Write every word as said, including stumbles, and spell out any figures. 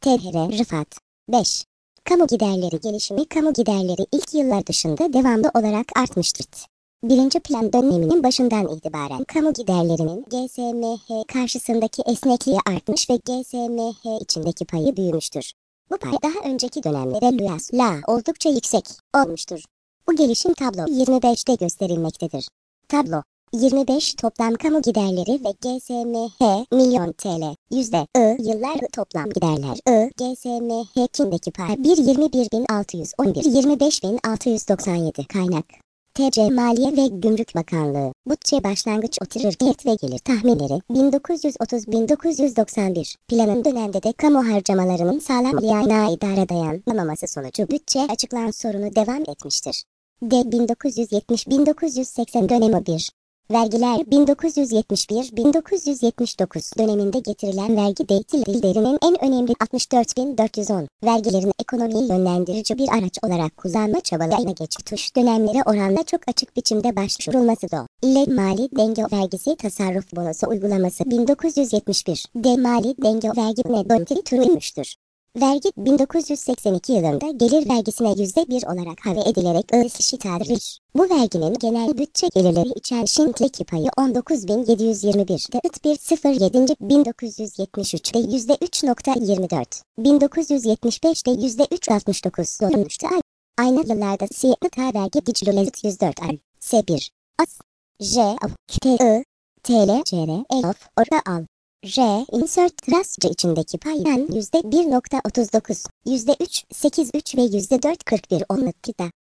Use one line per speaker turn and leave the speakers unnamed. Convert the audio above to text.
T H R Rıfat. beş. Kamu giderleri gelişimi kamu giderleri ilk yıllar dışında devamlı olarak artmıştır. Birinci plan döneminin başından itibaren kamu giderlerinin G S M H karşısındaki esnekliği artmış ve G S M H içindeki payı büyümüştür. Bu pay daha önceki dönemlere kıyasla oldukça yüksek olmuştur. Bu gelişim tablo yirmi beşte gösterilmektedir. Tablo yirmi beş toplam kamu giderleri ve G S M H milyon T L yüzde I yıllar I toplam giderler I G S M H'kindeki pay bir yirmi bir bin altı yüz on bir yirmi beş bin altı yüz doksan yedi kaynak T C Maliye ve Gümrük Bakanlığı Bütçe Başlangıç Oturur Get ve Gelir Tahminleri bin dokuz yüz otuz bin dokuz yüz doksan bir planın dönemde de kamu harcamalarının sağlamlığına idare dayanamaması sonucu bütçe açıklan sorunu devam etmiştir. D bin dokuz yüz yetmiş bin dokuz yüz seksen dönemi bir Vergiler bin dokuz yüz yetmiş bir bin dokuz yüz yetmiş dokuz döneminde getirilen vergi değerlerinin en önemli altmış dört bin dört yüz on vergilerin ekonomiyi yönlendirici bir araç olarak kullanma çabalarına geçmiş dönemlere oranla çok açık biçimde başvurulması da ile mali denge vergisi tasarruf bonosu uygulaması bin dokuz yüz yetmiş bir D mali denge vergi nedeni türülmüştür. Vergi bin dokuz yüz seksen iki yılında gelir vergisine yüzde bir olarak hava edilerek ısıtılır. Bu verginin genel bütçe gelirleri içerisindeki payı on dokuz bin yedi yüz yirmi bir bir sıfır yedi bin dokuz yüz yetmiş üçte yüzde üç nokta yirmi dört bin dokuz yüz yetmiş beşte yüzde üç nokta altmış dokuz olmuştu. Aynı yıllarda siyata vergi güçlülezit yüz dört al S bir As J Av T I T L C R E of Ora al R insert trust içindeki paydan yüzde bir nokta otuz dokuz, yüzde üç nokta seksen üç ve yüzde dört nokta kırk bir onluk kita.